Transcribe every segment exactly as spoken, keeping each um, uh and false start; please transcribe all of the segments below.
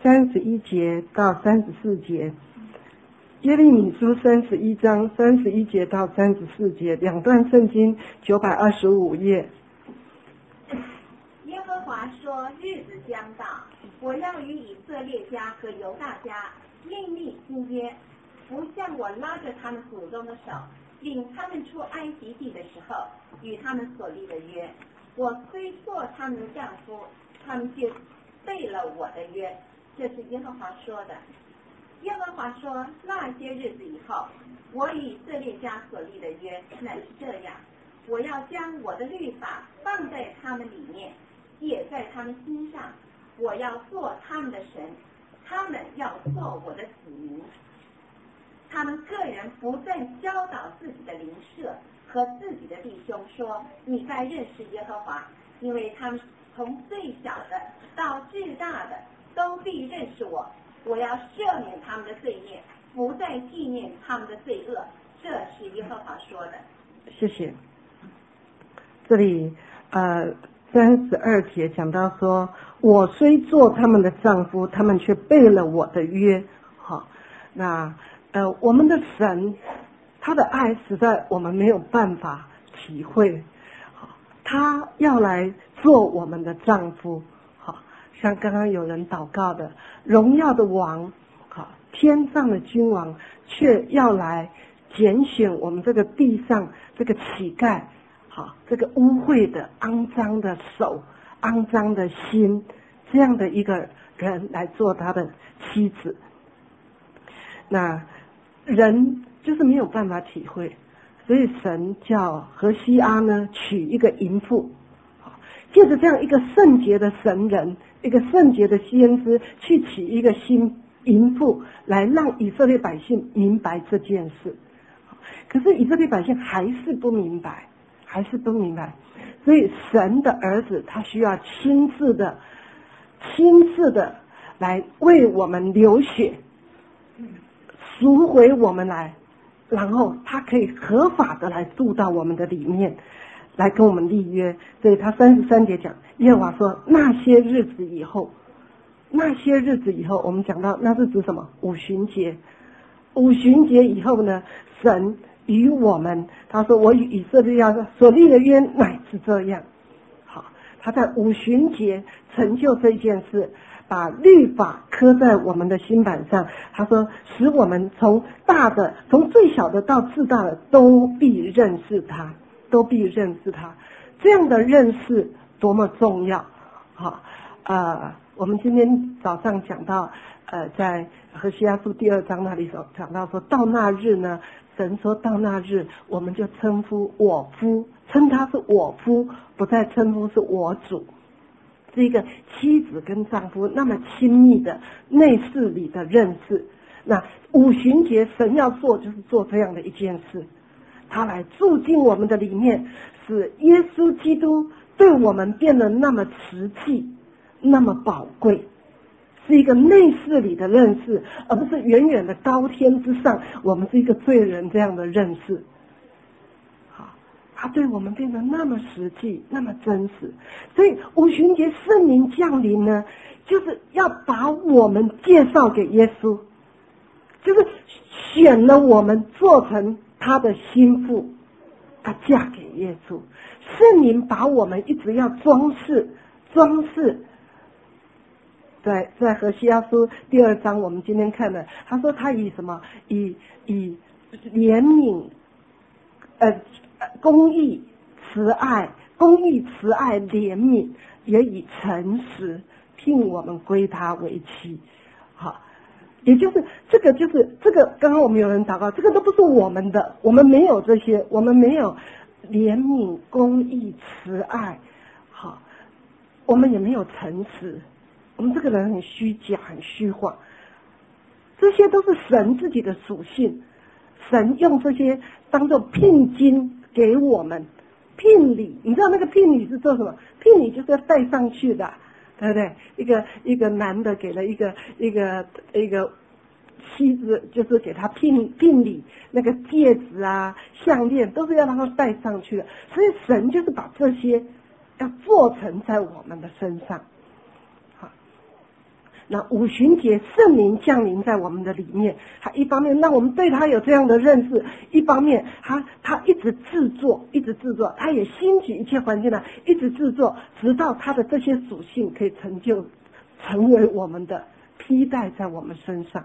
三十一节到三十四节，耶利米书三十一章三十一节到三十四节，两段圣经，九百二十五页。 耶和华说：日子将到，我要与以色列家和犹大家另立新约，不像我拉着他们祖宗的手，领他们出埃及地的时候与他们所立的约。我虽做他们的丈夫，他们却背了我的约。这是耶和华说的。耶和华说：那些日子以后，我与以色列家所立的约乃是这样，我要将我的律法放在他们里面，写在他们心上，我要做他们的神，他们要做我的子民。他们个人不再教导自己的邻舍和自己的弟兄说，你该认识耶和华，因为他们从最小的到最大的都必认识我。我要赦免他们的罪孽，不再纪念他们的罪恶。这是耶和华说的。 谢谢。这里呃三十二节讲到说，我虽做他们的丈夫，他们却背了我的约。好，那呃我们的神他的爱实在我们没有办法体会。好，他要来做我们的丈夫。好，像刚刚有人祷告的，荣耀的王，好，天上的君王，却要来拣选我们这个地上这个乞丐，好，这个污秽的、肮脏的手、肮脏的心，这样的一个人来做他的妻子。那人就是没有办法体会，所以神叫何西阿呢娶一个淫妇，借着这样一个圣洁的神人，一个圣洁的先知，去娶一个新淫妇，来让以色列百姓明白这件事。可是以色列百姓还是不明白，还是不明白，所以神的儿子他需要亲自的、亲自的来为我们流血，赎回我们来，然后他可以合法的来住到我们的里面，来跟我们立约。所以他三十三节讲，耶和华说那些日子以后，那些日子以后，我们讲到那是指什么？五旬节。五旬节以后呢，神与我们，他说我与以色列家所立的约乃是这样。好，他在五旬节成就这件事，把律法刻在我们的心板上。他说使我们从大的，从最小的到至大的都必认识他，都必认识他。这样的认识多么重要。好，呃我们今天早上讲到呃在何西阿书第二章那里所讲到说，到那日呢，神说到那日我们就称呼我夫，称他是我夫，不再称呼是我主。是一个妻子跟丈夫那么亲密的内室里的认识。那五旬节神要做就是做这样的一件事，他来住进我们的里面，使耶稣基督对我们变得那么实际，那么宝贵，是一个内室里的认识，而不是远远的高天之上我们是一个罪人这样的认识。好，他对我们变得那么实际，那么真实。所以五旬节圣灵降临呢，就是要把我们介绍给耶稣，就是选了我们做成他的心腹，他嫁给耶稣。圣灵把我们一直要装饰装饰。在在何西阿书第二章我们今天看的，他说他以什么？以以怜悯呃公义慈爱公义慈爱怜悯，也以诚实聘我们归他为妻。好，也就是这个就是这个刚刚我们有人祷告，这个都不是我们的，我们没有这些，我们没有怜悯公义慈爱，好，我们也没有诚实，我们这个人很虚假很虚幻，这些都是神自己的属性。神用这些当作聘金给我们，聘礼，你知道那个聘礼是做什么？聘礼就是要带上去的，对不对？一个一个男的给了一个一个一个妻子，就是给他聘聘礼，那个戒指啊项链都是要让他带上去的。所以神就是把这些要做成在我们的身上。好， 那五旬节圣灵降临在我们的里面，他一方面让我们对他有这样的认识，一方面他他一直制作一直制作，他也兴起一切环境来一直制作，直到他的这些属性可以成就成为我们的披戴在我们身上。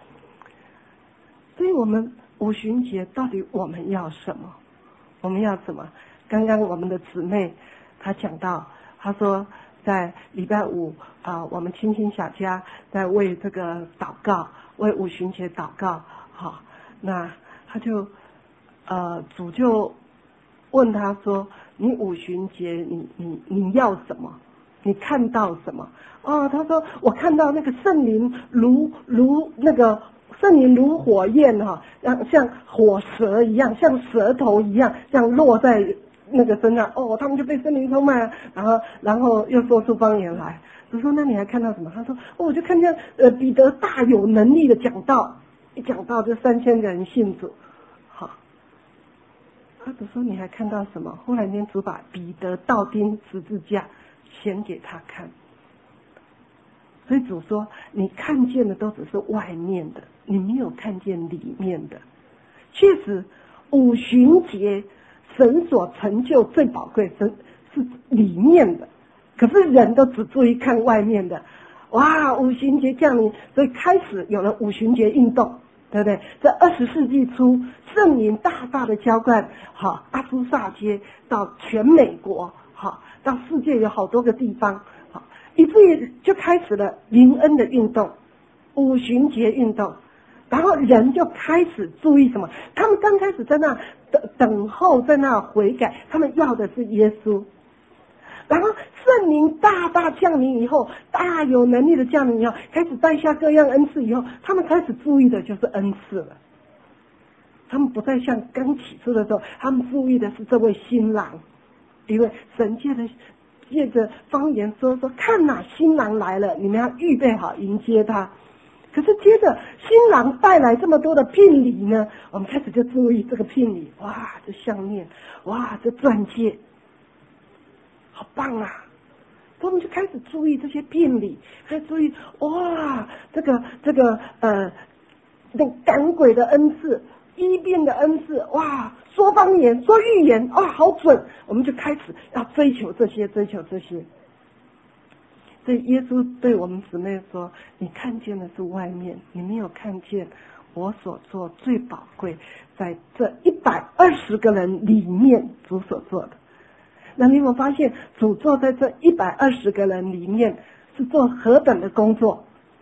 所以我们五旬节到底我们要什么？我们要什么？刚刚我们的姊妹她讲到，她说在礼拜五啊、呃，我们清心小家在为这个祷告，为五旬节祷告。好，那她就呃主就问她说：“你五旬节你你你要什么？你看到什么？”哦，她说：“我看到那个圣灵如如那个。”圣灵如火焰哈，像像火蛇一样，像舌头一样，这样落在那个身上。哦，他们就被圣灵充满了，然后然后又说出方言来。我说那你还看到什么？他说哦，我就看见呃彼得大有能力的讲道，一讲道就三千个人信主。好，他就说你还看到什么？忽然间主把彼得倒钉十字架显给他看。所以主说你看见的都只是外面的，你没有看见里面的。确实五旬节神所成就最宝贵神是里面的，可是人都只注意看外面的。哇，五旬节降临，所以开始有了五旬节运动，对不对？在二十世纪初圣灵大大的浇灌，好，阿苏萨街到全美国，好，到世界有好多个地方，以至于就开始了灵恩的运动，五旬节运动，然后人就开始注意什么？他们刚开始在那等等候，在那悔改，他们要的是耶稣。然后圣灵大大降临以后，大有能力的降临以后，开始带下各样恩赐以后，他们开始注意的就是恩赐了。他们不再像刚起初的时候，他们注意的是这位新郎，因为神借的。借着方言说说，看哪，新郎来了，你们要预备好迎接他。可是接着新郎带来这么多的聘礼呢，我们开始就注意这个聘礼，哇，这项链，哇，这钻戒，好棒啊！所以我们就开始注意这些聘礼，还注意哇，这个这个呃，那赶鬼的恩赐。医病的恩赐，哇，说方言说预言，哇，好准，我们就开始要追求这些追求这些。所以耶稣对我们姊妹说，你看见的是外面，你没有看见我所做最宝贵在这一百二十个人里面主所做的。那你有没有发现主做在这一百二十个人里面是做何等的工作？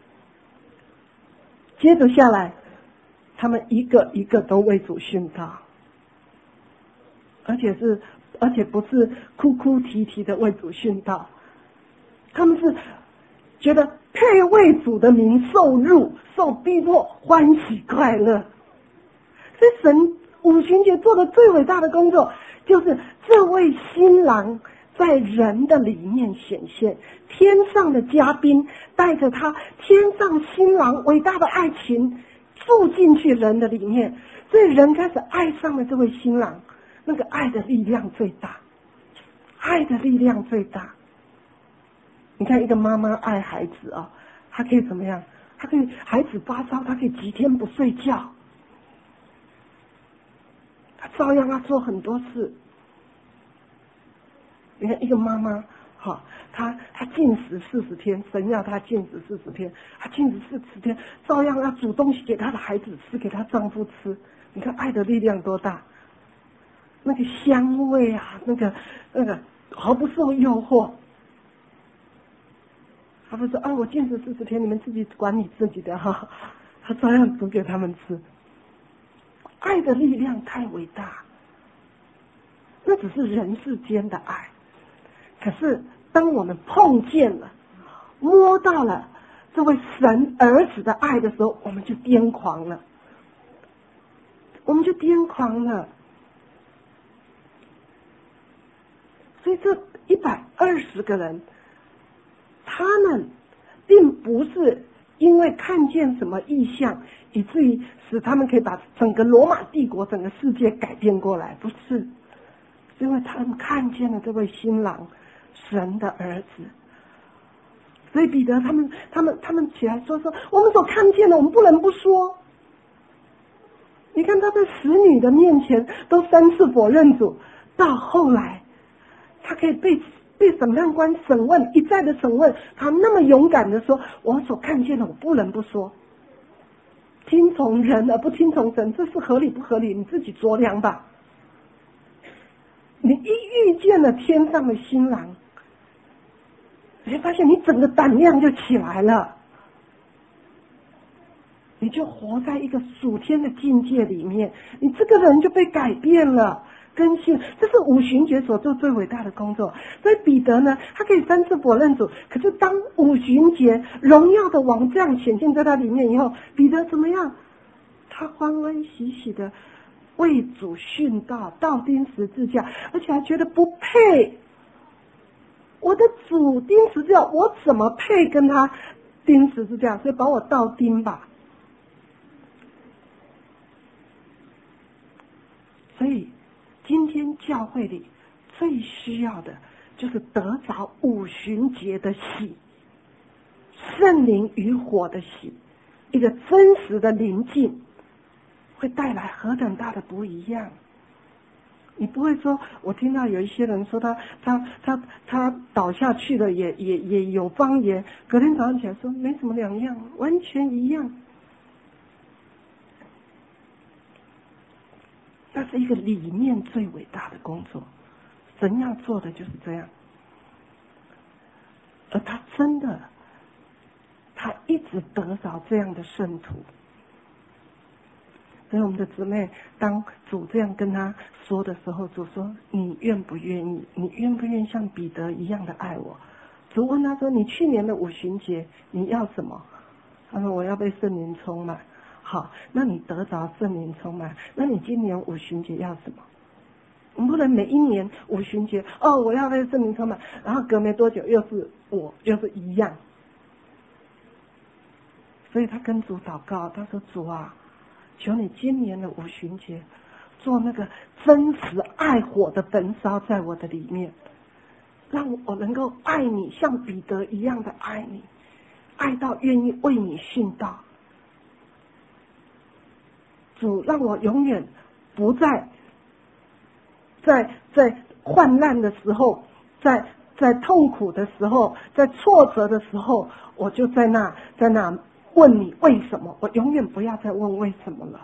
接着下来他们一个一个都为主殉道，而且是而且不是哭哭啼啼的为主殉道，他们是觉得配为主的名受辱、受逼迫，欢喜快乐。所以神五旬节做的最伟大的工作，就是这位新郎在人的里面显现，天上的嘉宾带着他天上新郎伟大的爱情住进去人的里面，所以人开始爱上了这位新郎，那个爱的力量最大，爱的力量最大。你看一个妈妈爱孩子啊、哦，她可以怎么样？她可以孩子发烧，她可以几天不睡觉，她照样要做很多事。你看一个妈妈，好，她她禁食四十天，神要她禁食四十天，她禁食四十天，照样要煮东西给她的孩子吃，给她丈夫吃。你看爱的力量多大，那个香味啊，那个那个毫不受诱惑。他不说啊，我禁食四十天，你们自己管你自己的哈，他照样煮给他们吃。爱的力量太伟大，那只是人世间的爱。可是当我们碰见了、摸到了这位神儿子的爱的时候，我们就癫狂了，我们就癫狂了。所以这一百二十个人，他们并不是因为看见什么异象，以至于使他们可以把整个罗马帝国、整个世界改变过来，不是，因为他们看见了这位新郎，神的儿子， 所以彼得他们他们他们起来说说，我们所看见的，我们不能不说。你看他在使女的面前都三次否认主，到后来他可以被被审判官审问，一再的审问，他那么勇敢的说，我所看见的我不能不说。听从人而不听从神，这是合理不合理？你自己酌量吧。你一遇见了天上的新郎，你会发现你整个胆量就起来了，你就活在一个属天的境界里面，你这个人就被改变了，更新。这是五旬节所做最伟大的工作。所以彼得呢，他可以三次否认主，可是当五旬节荣耀的王这样显现在他里面以后，彼得怎么样？他欢欢喜喜的为主殉道，倒钉十字架，而且还觉得不配。我的主钉十字架，我怎么配跟他钉十字架？所以把我倒钉吧。所以今天教会里最需要的就是得着五旬节的喜，圣灵与火的喜，一个真实的临近，会带来何等大的不一样。你不会说，我听到有一些人说他他他他倒下去了，也也也有方言，隔天早上起来说没什么两样，完全一样。那是一个里面最伟大的工作，神要做的就是这样。而他真的，他一直得着这样的圣徒。所以我们的姊妹，当主这样跟他说的时候，主说：“你愿不愿意？你愿不愿意像彼得一样的爱我？”主问他说：“你去年的五旬节你要什么？”他说：“我要被圣灵充满。”好，那你得着圣灵充满，那你今年五旬节要什么？我们不能每一年五旬节哦，我要被圣灵充满，然后隔没多久又是我又是一样。所以他跟主祷告，他说：“主啊，求你今年的五旬节做那个真实爱火的焚烧在我的里面，让我能够爱你，像彼得一样的爱你，爱到愿意为你殉道。主让我永远不再在在患难的时候，在在痛苦的时候，在挫折的时候，我就在那在那问你为什么，我永远不要再问为什么了。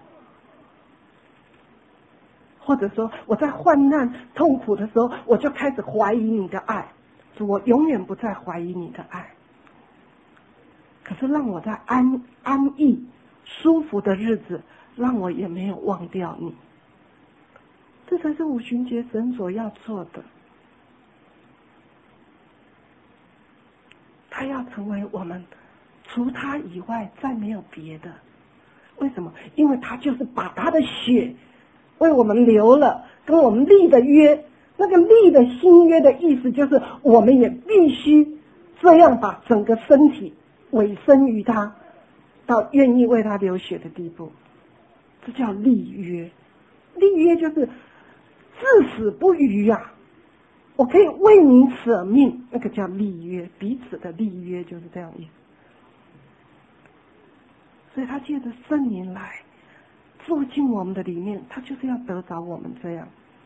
或者说我在患难痛苦的时候，我就开始怀疑你的爱，主，我永远不再怀疑你的爱。可是让我在安安逸舒服的日子，让我也没有忘掉你。这才是五旬节神所要做的。他要成为我们除他以外再没有别的。为什么？因为他就是把他的血为我们流了，跟我们立的约。那个立的新约的意思就是我们也必须这样把整个身体委身于他，到愿意为他流血的地步。这叫立约。立约就是至死不渝啊，我可以为你舍命，那个叫立约，彼此的立约就是这样意思。所以他借着圣灵来住进我们的里面，他就是要得着我们这样。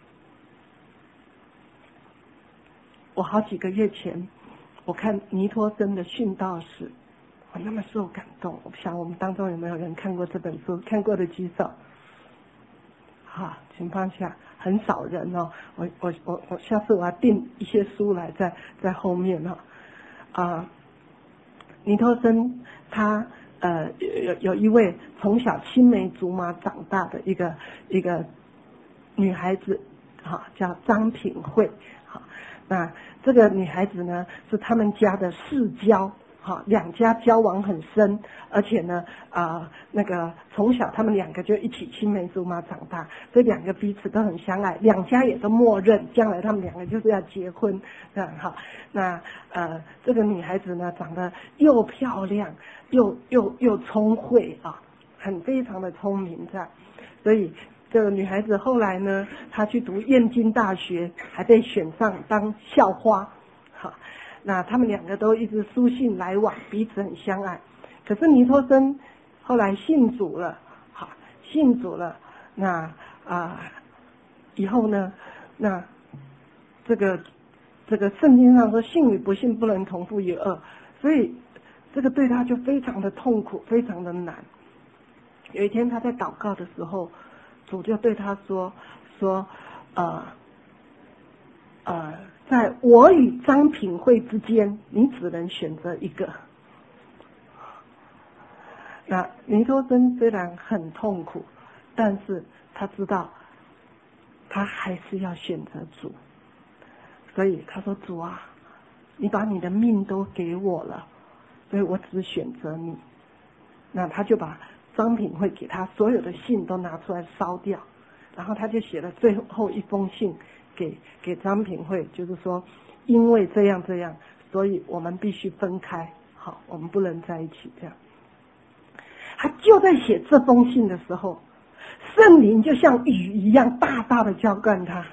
我好几个月前我看尼托生的殉道史，我那么受感动。我不想我们当中有没有人看过这本书，看过的举手。好，情况下很少人哦。我我我我下次我要订一些书来在在后面哦。啊，尼托生他呃有有一位从小青梅竹马长大的一个一个女孩子，好，叫张品慧。好，那这个女孩子呢是他们家的世交。好，两家交往很深，而且呢，啊、呃，那个从小他们两个就一起青梅竹马长大，所以两个彼此都很相爱，两家也都默认将来他们两个就是要结婚，这样哈。那呃，这个女孩子呢，长得又漂亮，又又又聪慧啊，很非常的聪明这样，所以这个女孩子后来呢，她去读燕京大学，还被选上当校花，好。 那他们两个都一直书信来往，彼此很相爱。可是尼托生后来信主了，好，信主了，那啊、呃、以后呢，那这个这个圣经上说信与不信不能同负于恶，所以这个对他就非常的痛苦，非常的难。有一天他在祷告的时候，主就对他说说呃呃，在我与张品慧之间，你只能选择一个。那尼托生虽然很痛苦，但是他知道他还是要选择主，所以他说主啊，你把你的命都给我了，所以我只选择你。那他就把张品慧给他所有的信都拿出来烧掉，然后他就写了最后一封信给给张品慧，就是说因为这样这样，所以我们必须分开，好，我们不能在一起这样。他就在写这封信的时候，圣灵就像雨一样大大的浇灌他。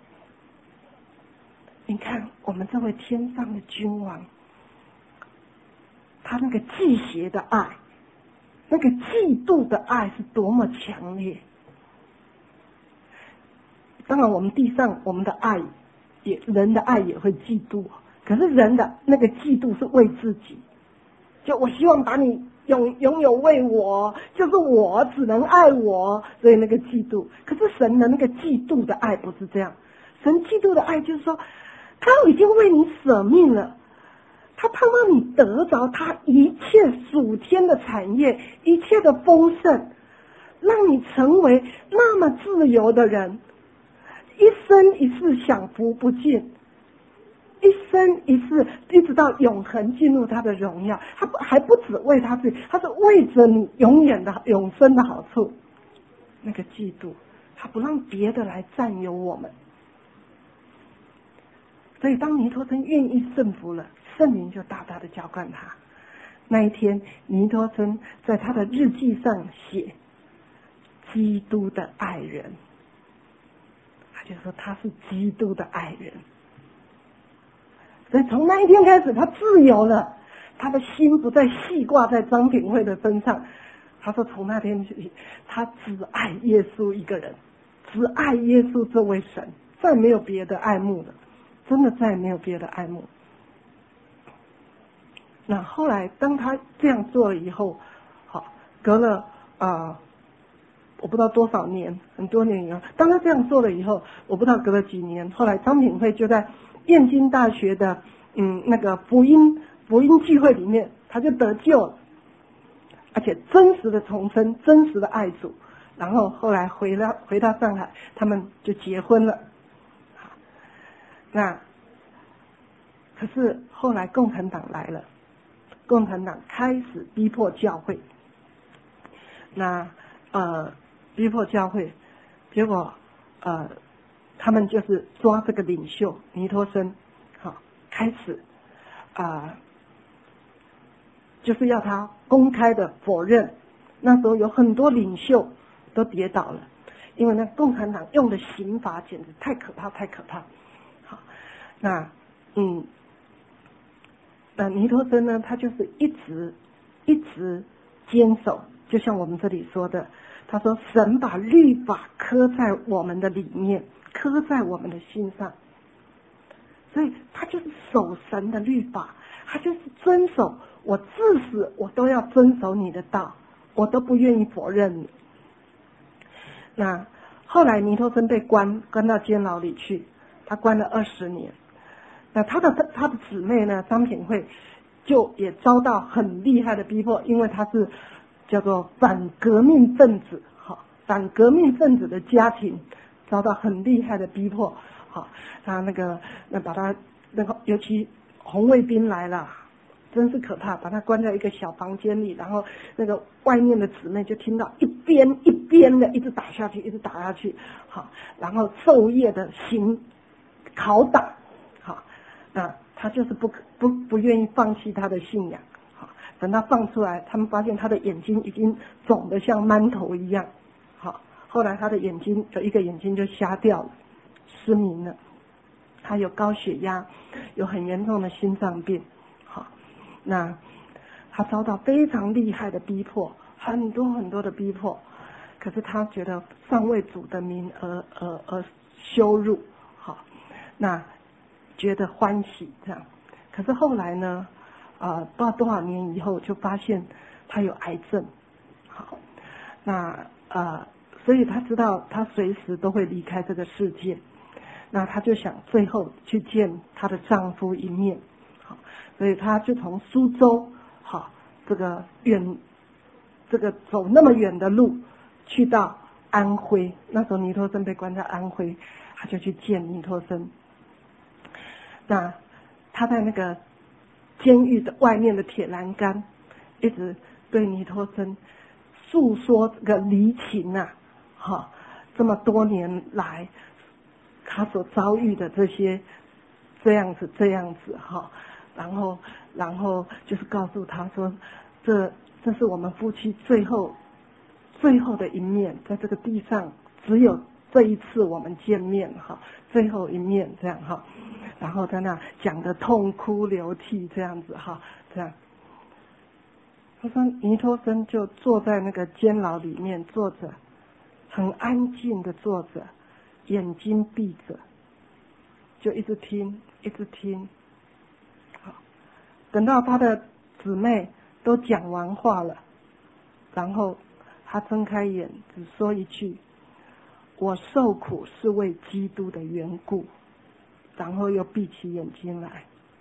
你看我们这位天上的君王，他那个忌邪的爱，那个嫉妒的爱是多么强烈。当然我们地上我们的爱也人的爱也会嫉妒，可是人的那个嫉妒是为自己，就我希望把你拥拥有为我，就是我只能爱我，所以那个嫉妒。可是神的那个嫉妒的爱不是这样，神嫉妒的爱就是说他已经为你舍命了，他盼望你得着他一切属天的产业，一切的丰盛，让你成为那么自由的人，一生一世享福不尽，一生一世一直到永恒进入他的荣耀。他还不止为他自己，他是为着你永远的永生的好处。那个嫉妒，他不让别的来占有我们。所以当尼托生愿意顺服了，圣灵就大大的浇灌他。那一天尼托生在他的日记上写基督的爱人，他就说他是基督的爱人。所以从那一天开始他自由了，他的心不再系挂在张品慧的身上。他说从那天起他只爱耶稣一个人，只爱耶稣这位神，再没有别的爱慕了，真的再也没有别的爱慕。那后来当他这样做了以后，好，隔了啊、呃，我不知道多少年，很多年以后，当他这样做了以后，我不知道隔了几年，后来张品慧就在燕京大学的嗯那个福音福音聚会里面，他就得救了，而且真实的重生，真实的爱主，然后后来回到回到上海，他们就结婚了。那可是后来共产党来了，共产党开始逼迫教会，那呃逼迫教会，结果呃他们就是抓这个领袖尼托生，好，开始啊、呃、就是要他公开的否认。那时候有很多领袖都跌倒了，因为那共产党用的刑罚简直太可怕太可怕。好，那嗯那尼托生呢，他就是一直一直坚守，就像我们这里说的，他说神把律法刻在我们的里面，刻在我们的心上，所以他就是守神的律法，他就是遵守，我至死我都要遵守你的道，我都不愿意否认你。那后来尼托生被关关到监牢里去，他关了二十年。那他的他的姊妹呢，张品慧就也遭到很厉害的逼迫，因为他是叫做反革命分子，好，反革命分子的家庭遭到很厉害的逼迫，好，他那个那把他那个尤其红卫兵来了，真是可怕，把他关在一个小房间里，然后那个外面的姊妹就听到一边一边的一直打下去，一直打下去，好，然后昼夜的行拷打。那他就是不不不愿意放弃他的信仰，好，等他放出来，他们发现他的眼睛已经肿得像馒头一样，好，后来他的眼睛有一个眼睛就瞎掉了，失明了。 他有高血压，有很严重的心脏病，好，那他遭到非常厉害的逼迫，很多很多的逼迫，可是他觉得上为主的名而而而羞辱，好，那觉得欢喜这样。可是后来呢，呃，不知道多少年以后就发现他有癌症，好，那呃，所以他知道他随时都会离开这个世界，那他就想最后去见她的丈夫一面，好，所以他就从苏州，好，这个远，这个走那么远的路去到安徽，那时候尼托生被关在安徽，他就去见尼托生。那他在那个监狱的外面的铁栏杆，一直对尼托生诉说这个离情啊，哈，这么多年来他所遭遇的这些这样子这样子哈，然后然后就是告诉他说，这这是我们夫妻最后最后的一面，在这个地上只有这一次我们见面哈，最后一面这样哈。然后在那讲得痛哭流涕这样子哈，这样。他说尼托生就坐在那个监牢里面坐着，很安静的坐着，眼睛闭着，就一直听，一直听。好，等到他的姊妹都讲完话了，然后他睁开眼，只说一句：“我受苦是为基督的缘故。”然后又闭起眼睛来，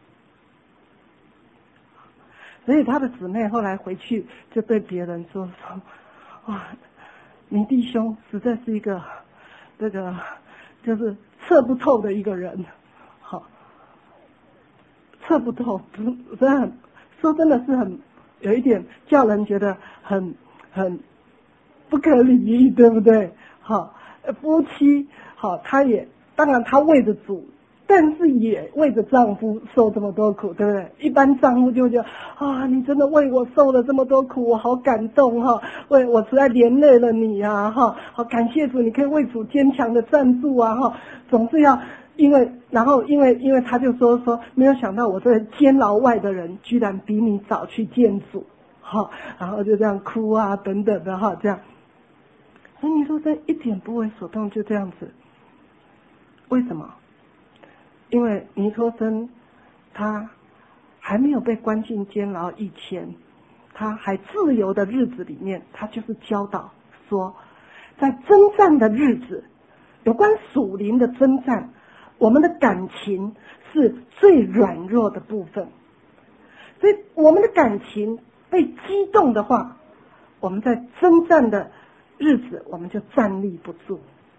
所以他的姊妹后来回去就对别人说说，哇，你弟兄实在是一个这个就是测不透的一个人，好，测不透，真的很说真的是很有一点叫人觉得很很不可理喻，对不对？好，夫妻好，他也当然他为着主。但是也为着丈夫受这么多苦，对不对？一般丈夫就觉得啊，你真的为我受了这么多苦，我好感动哈，为我实在连累了你啊哈，好感谢主，你可以为主坚强的站住啊哈，总是要因为然后因为因为他就说说没有想到我这监牢外的人居然比你早去见主哈，然后就这样哭啊等等的哈，这样，所以你说这一点不为所动，就这样子，为什么？因为尼托生他还没有被关进监牢以前，他还自由的日子里面，他就是教导说，在征战的日子，有关属灵的征战，我们的感情是最软弱的部分，所以我们的感情被激动的话，我们在征战的日子我们就站立不住。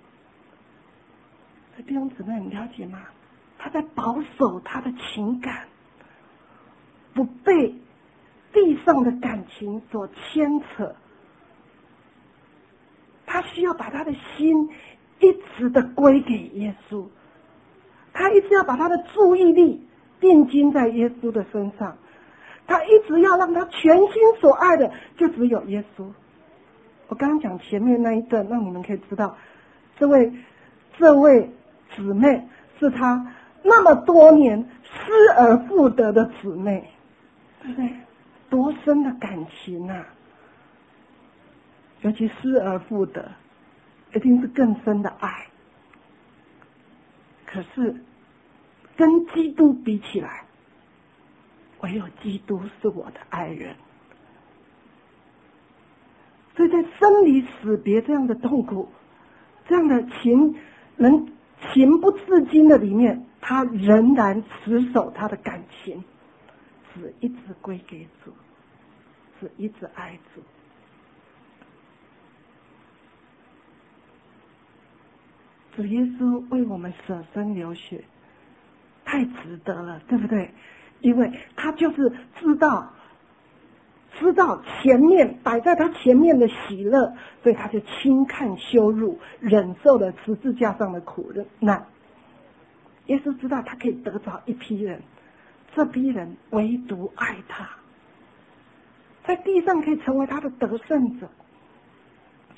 弟兄姊妹，你了解吗？他在保守他的情感，不被地上的感情所牵扯。他需要把他的心一直的归给耶稣，他一直要把他的注意力定睛在耶稣的身上，他一直要让他全心所爱的就只有耶稣。我刚刚讲前面那一段，让你们可以知道，这位这位姊妹是他那么多年失而复得的姊妹，对不对？多深的感情啊！尤其失而复得，一定是更深的爱。可是跟基督比起来，唯有基督是我的爱人。所以在生离死别这样的痛苦，这样的情能情不自禁的里面，他仍然持守他的感情，只一直归给主，只一直爱主。主耶稣为我们舍身流血，太值得了，对不对？因为他就是知道知道前面摆在他前面的喜乐，所以他就轻看羞辱，忍受了十字架上的苦难。耶稣知道他可以得着一批人，这批人唯独爱他，在地上可以成为他的得胜者。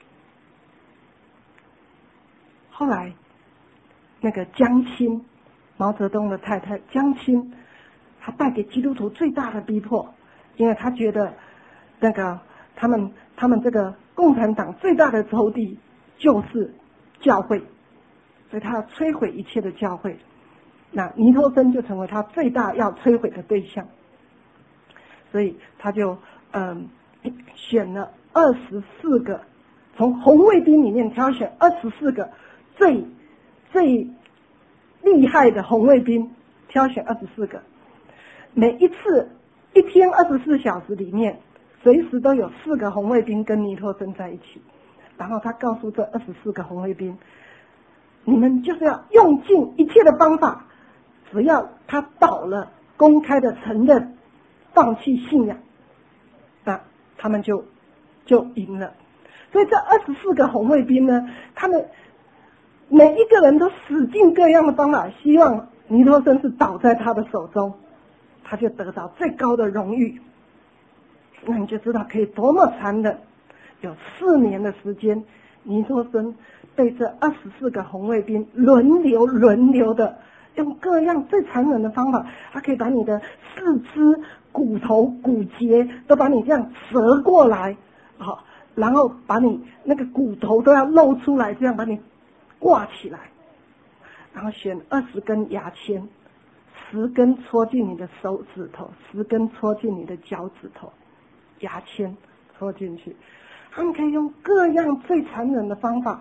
后来那个江青毛泽东的太太江青，他带给基督徒最大的逼迫，因为他觉得那个他们他们这个共产党最大的仇敌就是教会，所以他要摧毁一切的教会。那尼托生就成为他最大要摧毁的对象，所以他就嗯选了二十四个，从红卫兵里面挑选二十四个最最厉害的红卫兵，挑选二十四个，每一次一天二十四小时里面，随时都有四个红卫兵跟尼托生在一起。然后他告诉这二十四个红卫兵，你们就是要用尽一切的方法，只要他倒了，公开的承认放弃信仰，那他们就就赢了。所以这二十四个红卫兵呢，他们每一个人都使尽各样的方法，希望尼托生是倒在他的手中，他就得到最高的荣誉。那你就知道可以多么残忍。有四年的时间，尼托生被这二十四个红卫兵轮流轮流的用各样最残忍的方法，他可以把你的四肢、骨头、骨节都把你这样折过来，好，然后把你那个骨头都要露出来，这样把你挂起来，然后选二十根牙签，十根戳进你的手指头，十根戳进你的脚趾头，牙签戳进去。他们可以用各样最残忍的方法，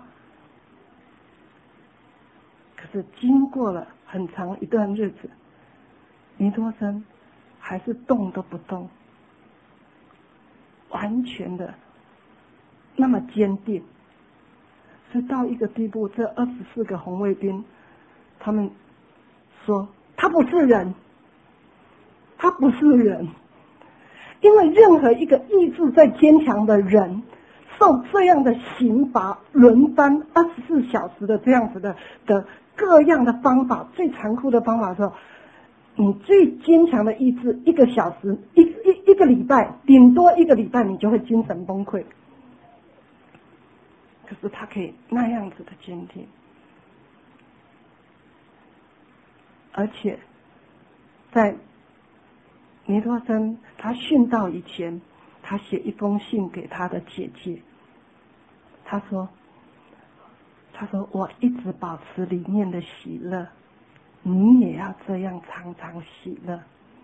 可是经过了很长一段日子，尼托生还是动都不动，完全的那么坚定。所以到一个地步，这二十四个红卫兵他们说他不是人，他不是人，因为任何一个意志再坚强的人，受这样的刑罚，轮番二十四小时的这样子的的各样的方法，最残酷的方法的时候，你最坚强的意志，一个小时，一一一个礼拜，顶多一个礼拜，你就会精神崩溃。可是他可以那样子的坚定，而且在尼托生他殉道以前，他写一封信给他的姐姐，他说他说我一直保持里面的喜乐，你也要这样常常喜乐。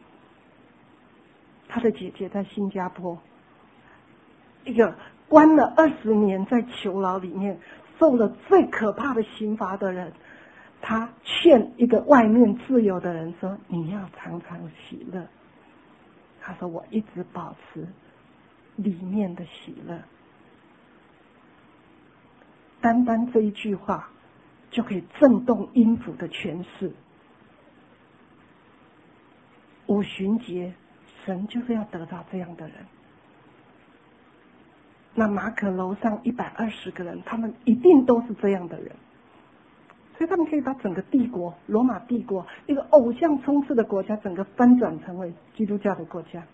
他的姐姐在新加坡，一个关了二十年在囚牢里面受了最可怕的刑罚的人，他劝一个外面自由的人说，你要常常喜乐。他说我一直保持里面的喜乐。单单这一句话就可以震动音符的诠释。五旬节神就是要得到这样的人。那马可楼上一百二十个人，他们一定都是这样的人，所以他们可以把整个帝国，罗马帝国一个偶像充斥的国家，整个翻转成为基督教的国家。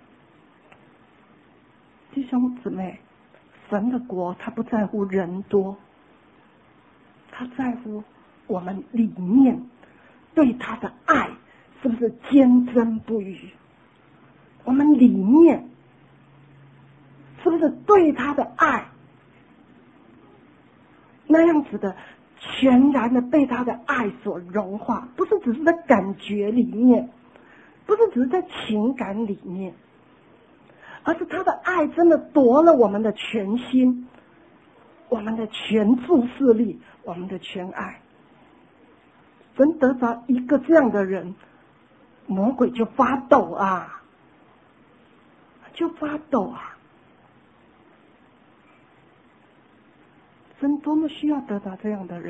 弟兄姊妹，神的国他不在乎人多，他在乎我们里面对他的爱是不是坚贞不渝，我们里面是不是对他的爱那样子的全然的被他的爱所融化，不是只是在感觉里面，不是只是在情感里面，而是他的爱真的夺了我们的全心，我们的全注视力，我们的全爱。真得着一个这样的人，魔鬼就发抖啊，就发抖啊。真多么需要得到这样的人，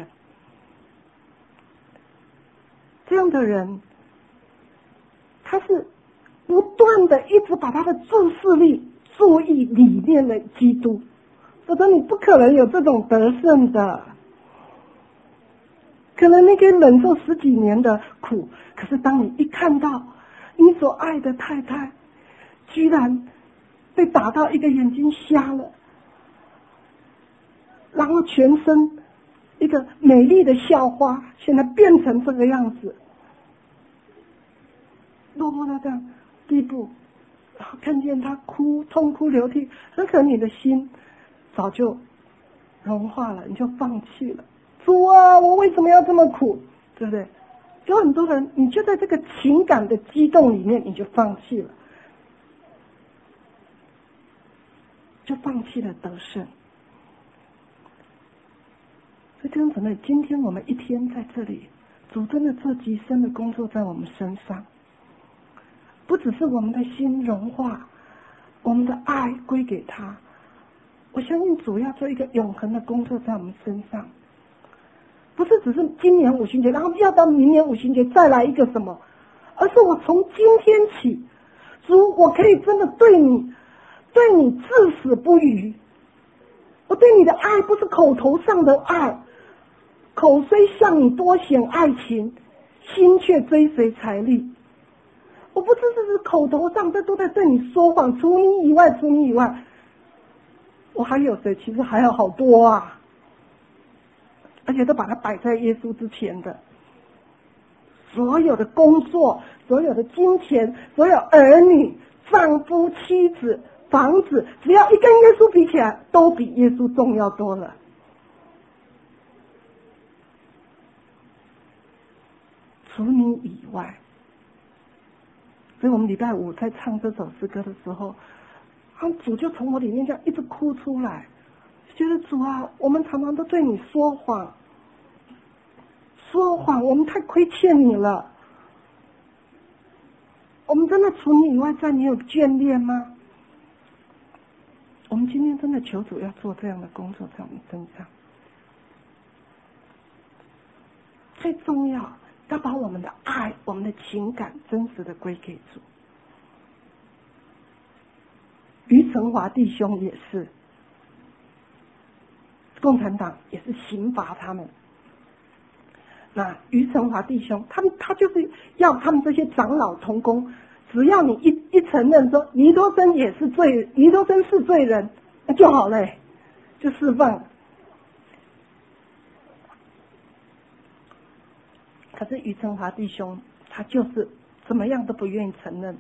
这样的人他是不断的一直把他的注视力注意里面的基督，否则你不可能有这种得胜的。可能你可以忍受十几年的苦，可是当你一看到你所爱的太太居然被打到一个眼睛瞎了，然后全身一个美丽的校花现在变成这个样子， 落魄到这样地步，然后看见他哭，痛哭流涕，很可能你的心早就融化了，你就放弃了。主啊，我为什么要这么苦？对不对？有很多人，你就在这个情感的激动里面，你就放弃了，就放弃了得胜。所以弟兄姊妹，今天我们一天在这里，主真的做极深的工作在我们身上，不只是我们的心融化，我们的爱归给他。我相信主要做一个永恒的工作在我们身上，不是只是今年五旬节，然后要到明年五旬节再来一个什么，而是我从今天起，主，我可以真的对你，对你至死不渝。我对你的爱不是口头上的爱，口虽向你多显爱情，心却追随财力。我不是只是口头上这都在对你说谎，除你以外，除你以外，我还有谁？其实还有好多啊，而且都把它摆在耶稣之前的。所有的工作，所有的金钱，所有儿女、丈夫、妻子、房子，只要一跟耶稣比起来，都比耶稣重要多了。除你以外，所以我们礼拜五在唱这首诗歌的时候，啊，主就从我里面这样一直哭出来，觉得主啊，我们常常都对你说谎，说谎，我们太亏欠你了。我们真的除你以外再没有眷恋吗？我们今天真的求主要做这样的工作在我们身上。最重要，要把我们的爱、我们的情感真实的归给主。于成华弟兄也是，共产党也是刑罚他们。那于成华弟兄，他们他就是要他们这些长老同工，只要你一一承认说尼多生也是罪，尼多生是罪人，那就好了，就释放了。可是于成华弟兄他就是怎么样都不愿意承认。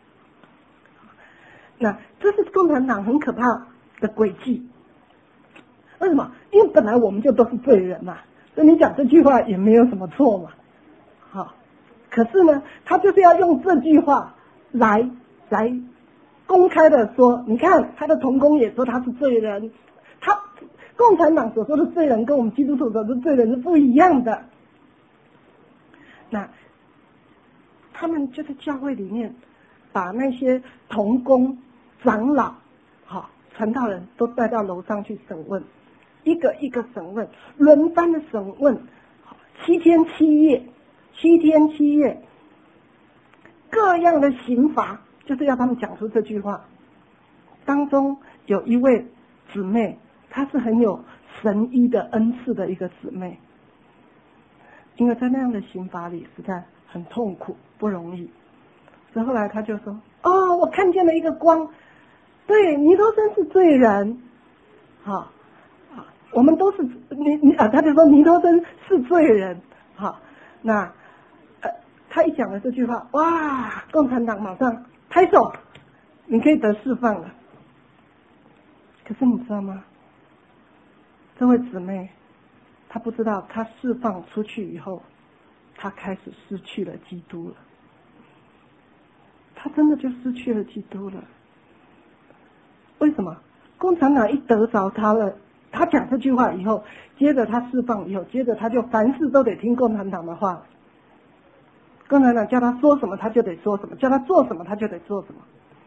那这是共产党很可怕的诡计。为什么？因为本来我们就都是罪人嘛，所以你讲这句话也没有什么错嘛。好，可是呢，他就是要用这句话来来公开的说，你看他的同工也说他是罪人，他共产党所说的罪人跟我们基督徒所说的罪人是不一样的。那他们就在教会里面把那些同工、长老、好传道人都带到楼上去审问，一个一个审问，轮番的审问，七天七夜，七天七夜，各样的刑罚，就是要他们讲出这句话。当中有一位姊妹，她是很有神医的恩赐的一个姊妹，因为在那样的刑罚里实在很痛苦，不容易。所以后来他就说：“哦，我看见了一个光，对，尼多生是罪人，好，啊，我们都是尼尼啊。”他就说尼多生是罪人，好，那呃，他一讲了这句话，哇，共产党马上拍手，你可以得释放了。可是你知道吗？这位姊妹，她不知道，她释放出去以后，她开始失去了基督了。他真的就失去了基督了。为什么？共产党一得着他了，他讲这句话以后，接着他释放以后，接着他就凡事都得听共产党的话。共产党叫他说什么，他就得说什么；叫他做什么，他就得做什么。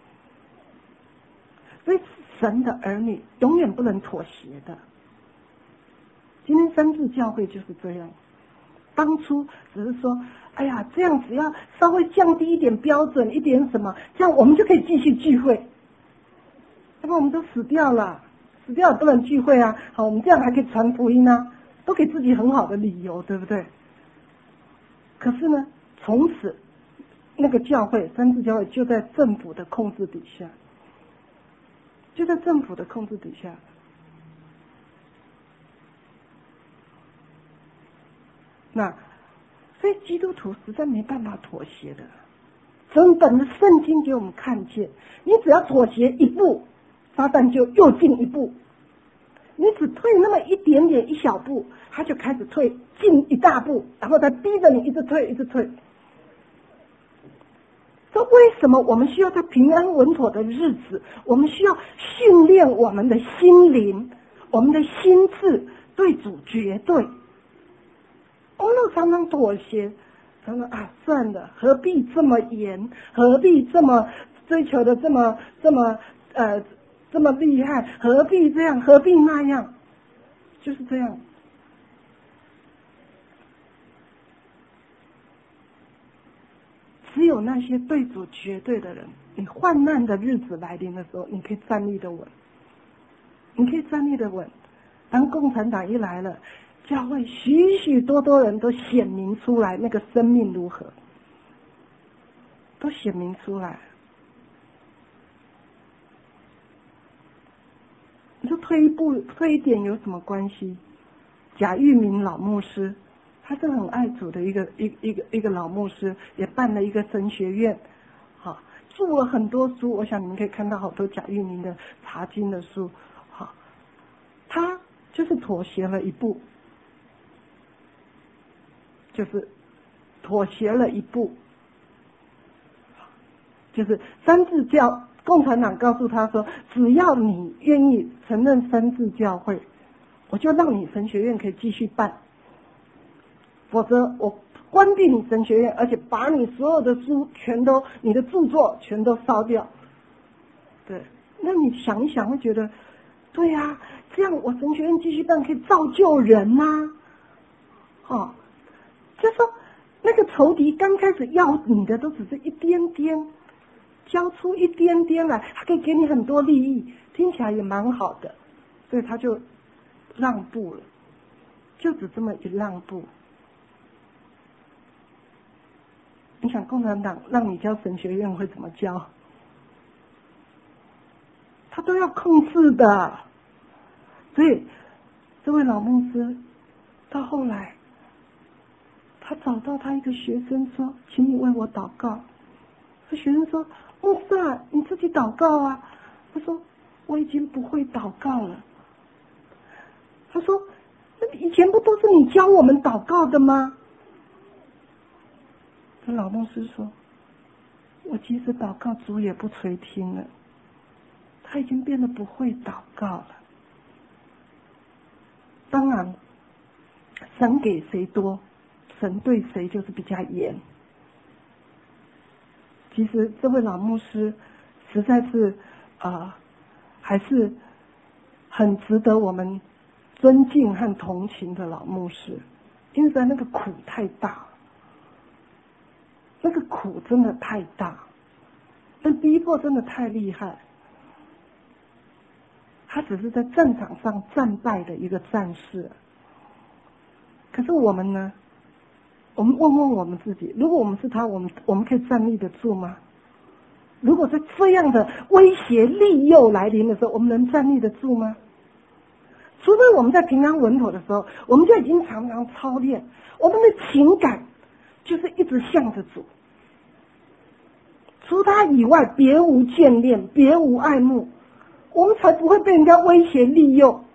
所以神的儿女永远不能妥协的。今天三自教会就是这样。当初只是说，哎呀，这样只要稍微降低一点标准，一点什么，这样我们就可以继续聚会。要不我们都死掉了，死掉也不能聚会啊。好，我们这样还可以传福音啊，都给自己很好的理由，对不对？可是呢，从此那个教会，三自教会就在政府的控制底下，就在政府的控制底下。那所以基督徒实在没办法妥协的， 整本的圣经给我们看见，你只要妥协一步，撒旦就又进一步。你只退那么一点点一小步，他就开始退进一大步，然后他逼着你一直退一直退。这为什么我们需要在平安稳妥的日子，我们需要训练我们的心灵，我们的心智对主绝对。我们都常常妥协，常常啊算了，何必这么严，何必这么追求的这么这么呃这么厉害，何必这样，何必那样，就是这样。只有那些对主绝对的人，你患难的日子来临的时候，你可以站立的稳，你可以站立的稳。当共产党一来了，教会许许多多人都显明出来，那个生命如何，都显明出来。你说退一步退一点有什么关系？贾玉明老牧师，他是很爱主的一个一一个一个老牧师，也办了一个神学院，好，著了很多书。我想你们可以看到好多贾玉明的查经的书，好，他就是妥协了一步，就是妥协了一步，就是三自教。共产党告诉他说，只要你愿意承认三自教会，我就让你神学院可以继续办，否则我关闭你神学院，而且把你所有的书全都，你的著作全都烧掉。对，那你想一想会觉得，对呀、啊，这样我神学院继续办可以造就人呐、啊，哦，就说那个仇敌刚开始要你的都只是一点点，交出一点点来，他可以给你很多利益，听起来也蛮好的，所以他就让步了，就只这么一让步。你想共产党让你教神学院会怎么教？他都要控制的。所以这位老牧师到后来，他找到他一个学生说，请你为我祷告。这学生说，牧师啊，你自己祷告啊。他说，我已经不会祷告了。他说，以前不都是你教我们祷告的吗？这老牧师说，我即使祷告，主也不垂听了。他已经变得不会祷告了。当然，神给谁多，神对谁就是比较严。其实这位老牧师实在是啊、呃，还是很值得我们尊敬和同情的老牧师，因为在那个苦太大，那个苦真的太大，那逼迫真的太厉害。他只是在战场上战败的一个战士，可是我们呢？我们问问我们自己，如果我们是他，我们我们可以站立得住吗？如果在这样的威胁利诱来临的时候，我们能站立得住吗？除非我们在平安稳妥的时候，我们就已经常常操练，我们的情感就是一直向着主，除他以外别无眷恋，别无爱慕，我们才不会被人家威胁利诱。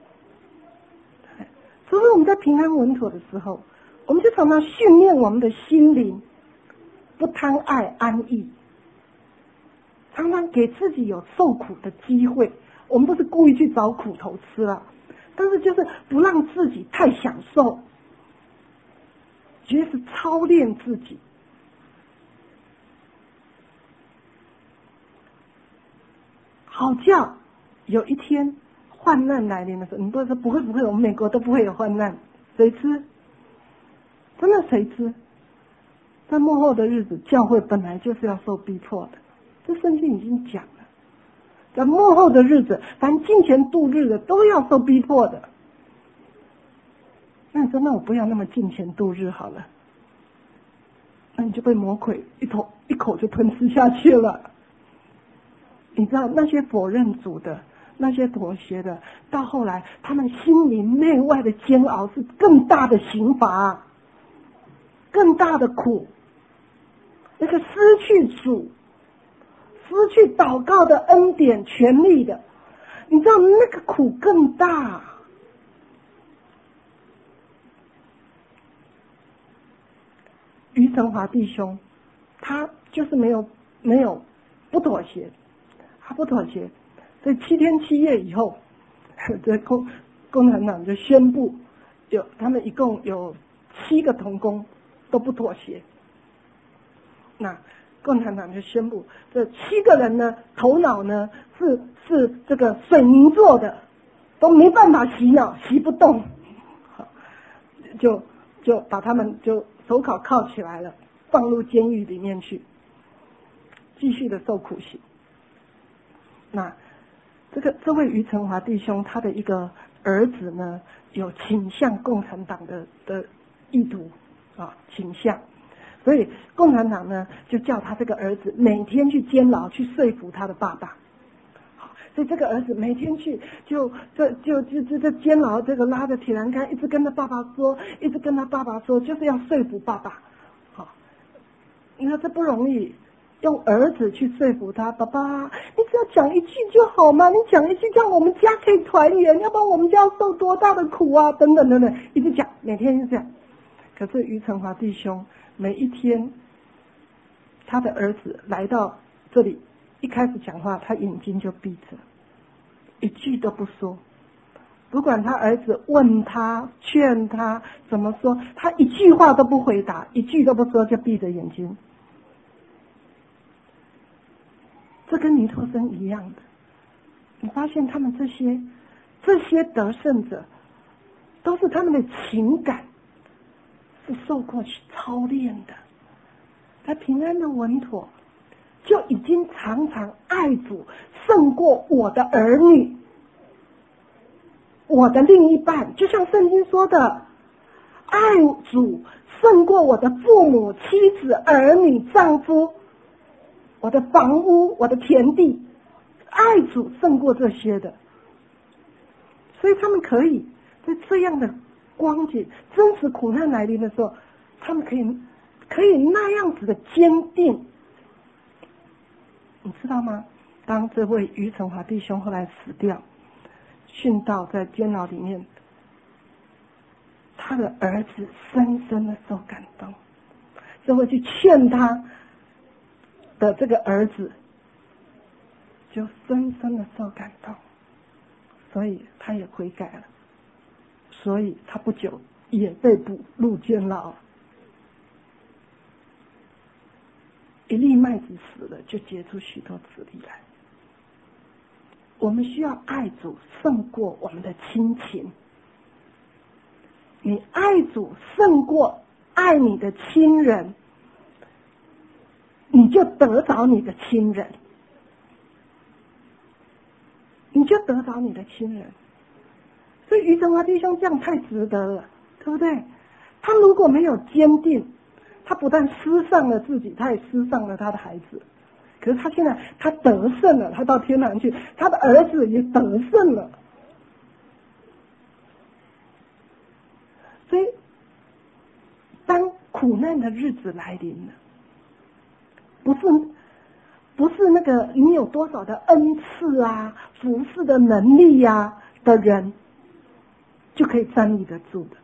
除非我们在平安稳妥的时候，我们就常常训练我们的心灵，不贪爱安逸，常常给自己有受苦的机会。我们不是故意去找苦头吃啊，但是就是不让自己太享受，觉得是操练自己。好叫有一天患难来临的时候，你不会说不会不会，我们美国都不会有患难，谁知？真的谁知？在末后的日子，教会本来就是要受逼迫的，这圣经已经讲了。在末后的日子，凡敬虔度日的都要受逼迫的。那你说，那我不要那么敬虔度日好了，那你就被魔鬼一口一口就吞吃下去了。你知道那些否认主的，那些妥协的，到后来他们心灵内外的煎熬是更大的刑罚，更大的苦。 那个失去主、失去祷告的恩典、权利的，你知道那个苦更大。于成华弟兄，他就是没有没有不妥协，他不妥协，所以七天七夜以后，这共共产党就宣布，有他们一共有七个同工都不妥协。那共产党就宣布，这七个人呢，头脑呢是是这个水泥做的，都没办法洗脑，洗不动，就就把他们就手铐铐起来了，放入监狱里面去，继续的受苦刑。那这个这位于成华弟兄，他的一个儿子呢，有倾向共产党的的意图啊倾向，所以共产党呢就叫他这个儿子每天去监牢去说服他的爸爸。所以这个儿子每天去就这就就就这监牢这个拉着铁栏杆，一直跟他爸爸说，一直跟他爸爸说，就是要说服爸爸。好，你说这不容易，用儿子去说服他，爸爸，你只要讲一句就好嘛，你讲一句这样我们家可以团圆，要不然我们家要受多大的苦啊，等等等等，一直讲，每天就这样。可是于成华弟兄每一天，他的儿子来到这里，一开始讲话，他眼睛就闭着，一句都不说。不管他儿子问他、劝他怎么说，他一句话都不回答，一句都不说，就闭着眼睛。这跟尼托生一样的，你发现他们这些这些得胜者，都是他们的情感是受过操练的，他平安的稳妥，就已经常常爱主胜过我的儿女，我的另一半，就像圣经说的，爱主胜过我的父母、妻子、儿女、丈夫，我的房屋、我的田地，爱主胜过这些的。所以他们可以在这样的光景、真实苦难来临的时候，他们可以可以那样子的坚定。你知道吗？当这位于成华弟兄后来死掉，殉道在监牢里面，他的儿子深深的受感动，就会去劝他的这个儿子，就深深的受感动，所以他也悔改了，所以他不久也被捕入监牢。一粒麦子死了，就结出许多子粒来。我们需要爱主胜过我们的亲情，你爱主胜过爱你的亲人，你就得着你的亲人，你就得着你的亲人。所以于成华弟兄这样太值得了，对不对？他如果没有坚定，他不但失丧了自己，他也失丧了他的孩子。可是他现在他得胜了，他到天堂去，他的儿子也得胜了。所以当苦难的日子来临了，不是不是那个你有多少的恩赐啊、服侍的能力啊的人就可以站立得住的，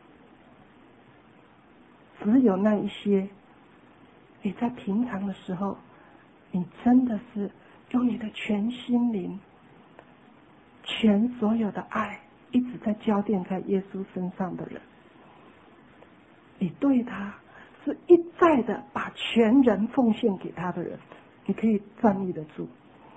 只有那一些你在平常的时候，你真的是用你的全心灵、全所有的爱，一直在焦点在耶稣身上的人，你对他是一再的把全人奉献给他的人，你可以站立得住。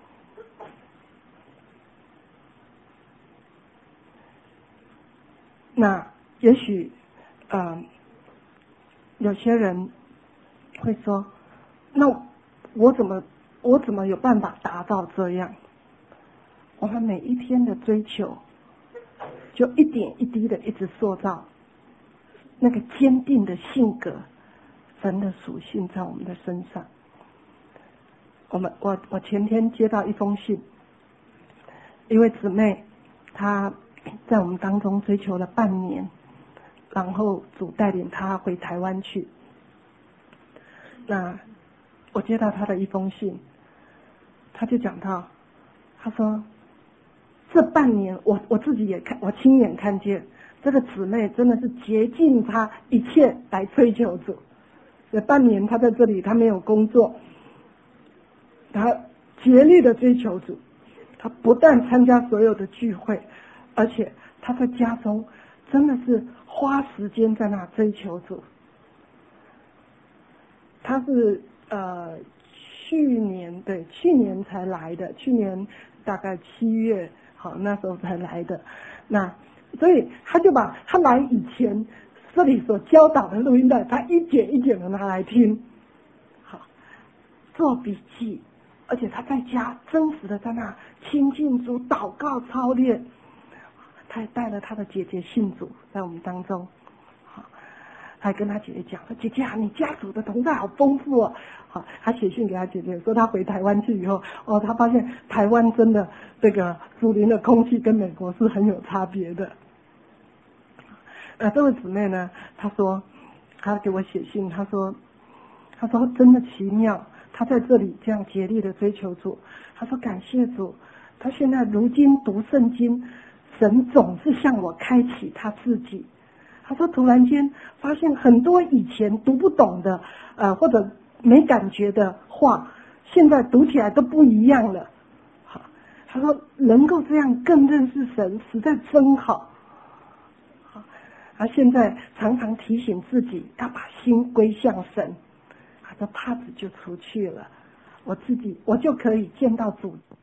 那也许，呃，有些人会说，那我怎么我怎么有办法达到这样？我们每一天的追求，就一点一滴的一直塑造那个坚定的性格、神的属性在我们的身上。我们我我前天接到一封信，一位姊妹，她在我们当中追求了半年，然后主带领她回台湾去。那我接到他的一封信，他就讲到，他说这半年我我自己也看，我亲眼看见这个姊妹真的是竭尽她一切来追求主。这半年他在这里，他没有工作，他竭力的追求主，他不但参加所有的聚会，而且他在家中真的是花时间在那追求主。他是呃去年对去年才来的，去年大概七月好那时候才来的，那所以他就把他来以前这里所教导的录音带，他一剪一剪的拿来听，好做笔记，而且他在家真实的在那亲近主、祷告、操练。他也带了他的姐姐信主在我们当中，好，还跟他姐姐讲说：“姐姐啊，你家族的同在好丰富哦。”好，他写信给他姐姐说，他回台湾去以后，哦，他发现台湾真的这个属灵的空气跟美国是很有差别的。呃，这位姊妹呢，她说，她给我写信，她说，她说真的奇妙，她在这里这样竭力的追求主，她说感谢主，她现在如今读圣经，神总是向我开启他自己。她说突然间发现很多以前读不懂的，呃，或者没感觉的话，现在读起来都不一样了。好，她说能够这样更认识神，实在真好。他现在常常提醒自己要把心归向神，他的帕子就出去了，我自己我就可以见到主。